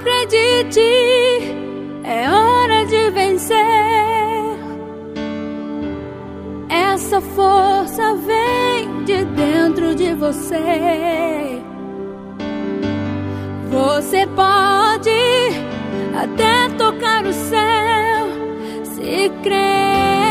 Acredite, é hora de vencer. Essa força vem de dentro de você. Você pode até tocar o céu se crer.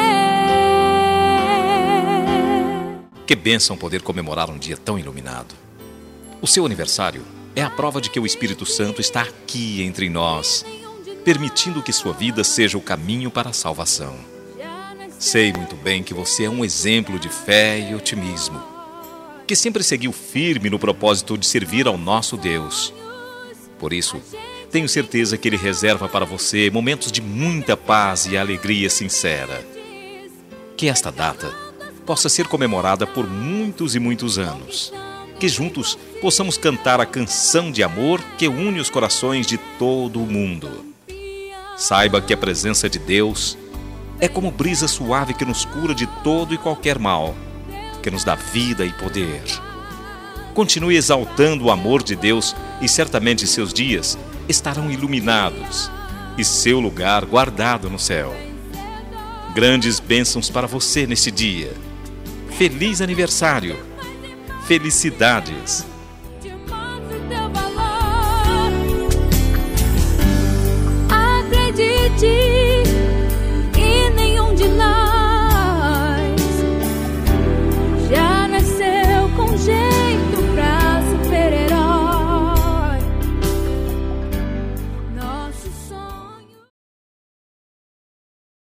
Que bênção poder comemorar um dia tão iluminado. O seu aniversário é a prova de que o Espírito Santo está aqui entre nós, permitindo que sua vida seja o caminho para a salvação. Sei muito bem que você é um exemplo de fé e otimismo, que sempre seguiu firme no propósito de servir ao nosso Deus. Por isso, tenho certeza que Ele reserva para você momentos de muita paz e alegria sincera. Que esta data possa ser comemorada por muitos e muitos anos. Que juntos possamos cantar a canção de amor que une os corações de todo o mundo. Saiba que a presença de Deus é como brisa suave que nos cura de todo e qualquer mal, que nos dá vida e poder. Continue exaltando o amor de Deus e certamente seus dias estarão iluminados e seu lugar guardado no céu. Grandes bênçãos para você nesse dia. Feliz aniversário! Felicidades! Te mostra teu valor. Acredite.